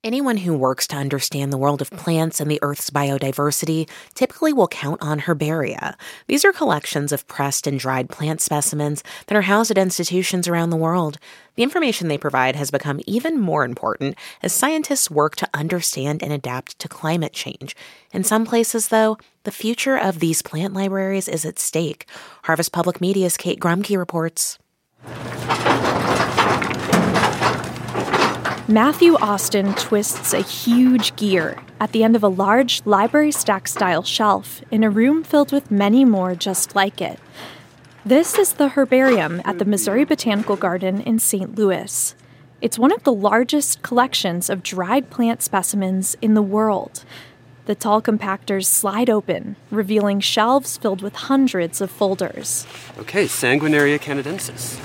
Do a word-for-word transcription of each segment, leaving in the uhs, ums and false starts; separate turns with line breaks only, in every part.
Anyone who works to understand the world of plants and the Earth's biodiversity typically will count on herbaria. These are collections of pressed and dried plant specimens that are housed at institutions around the world. The information they provide has become even more important as scientists work to understand and adapt to climate change. In some places, though, the future of these plant libraries is at stake. Harvest Public Media's Kate Grumke reports.
Matthew Austin twists a huge gear at the end of a large library stack-style shelf in a room filled with many more just like it. This is the herbarium at the Missouri Botanical Garden in Saint Louis. It's one of the largest collections of dried plant specimens in the world. The tall compactors slide open, revealing shelves filled with hundreds of folders.
Okay, Sanguinaria canadensis.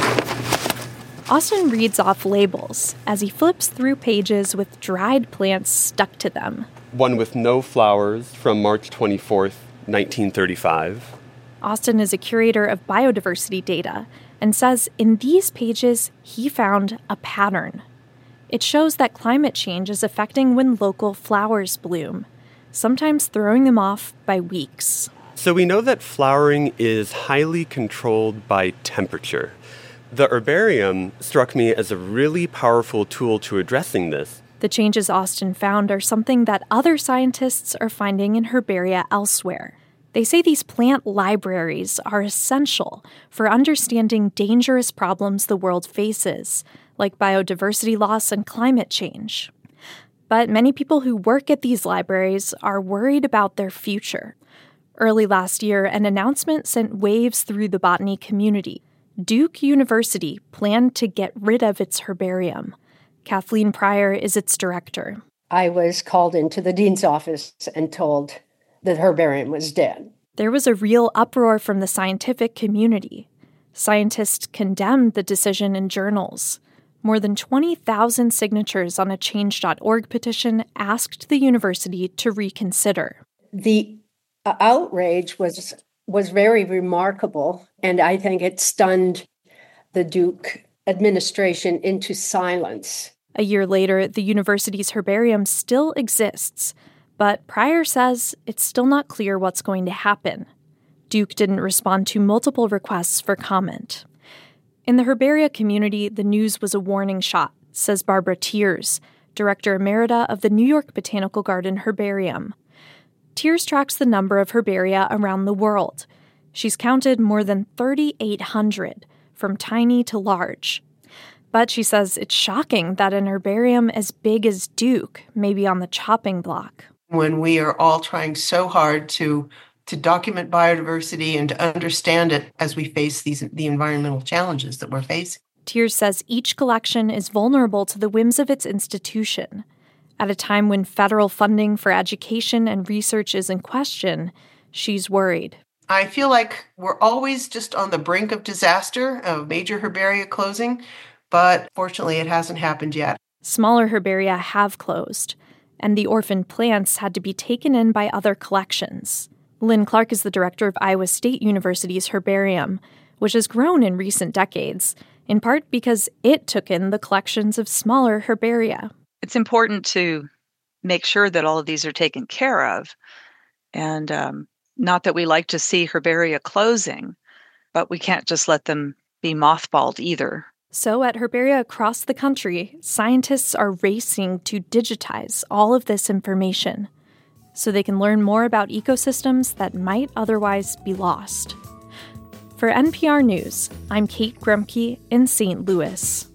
Austin reads off labels as he flips through pages with dried plants stuck to them.
One with no flowers from March twenty-fourth, nineteen thirty-five.
Austin is a curator of biodiversity data and says in these pages he found a pattern. It shows that climate change is affecting when local flowers bloom, sometimes throwing them off by weeks.
So we know that flowering is highly controlled by temperature. The herbarium struck me as a really powerful tool to addressing this.
The changes Austin found are something that other scientists are finding in herbaria elsewhere. They say these plant libraries are essential for understanding dangerous problems the world faces, like biodiversity loss and climate change. But many people who work at these libraries are worried about their future. Early last year, an announcement sent waves through the botany community. Duke University planned to get rid of its herbarium. Kathleen Pryor is its director.
I was called into the dean's office and told that the herbarium was dead.
There was a real uproar from the scientific community. Scientists condemned the decision in journals. More than twenty thousand signatures on a change dot org petition asked the university to reconsider.
The uh, outrage was was very remarkable, and I think it stunned the Duke administration into silence.
A year later, the university's herbarium still exists, but Pryor says it's still not clear what's going to happen. Duke didn't respond to multiple requests for comment. In the herbaria community, the news was a warning shot, says Barbara Tears, director emerita of the New York Botanical Garden Herbarium. Tears tracks the number of herbaria around the world. She's counted more than thirty-eight hundred, from tiny to large. But she says it's shocking that an herbarium as big as Duke may be on the chopping block.
When we are all trying so hard to, to document biodiversity and to understand it as we face these the environmental challenges that we're facing.
Tears says each collection is vulnerable to the whims of its institution. At a time when federal funding for education and research is in question, she's worried.
I feel like we're always just on the brink of disaster, of major herbaria closing, but fortunately it hasn't happened yet.
Smaller herbaria have closed, and the orphan plants had to be taken in by other collections. Lynn Clark is the director of Iowa State University's herbarium, which has grown in recent decades, in part because it took in the collections of smaller herbaria.
It's important to make sure that all of these are taken care of. And um, not that we like to see herbaria closing, but we can't just let them be mothballed either.
So at herbaria across the country, scientists are racing to digitize all of this information so they can learn more about ecosystems that might otherwise be lost. For N P R News, I'm Kate Grumke in Saint Louis.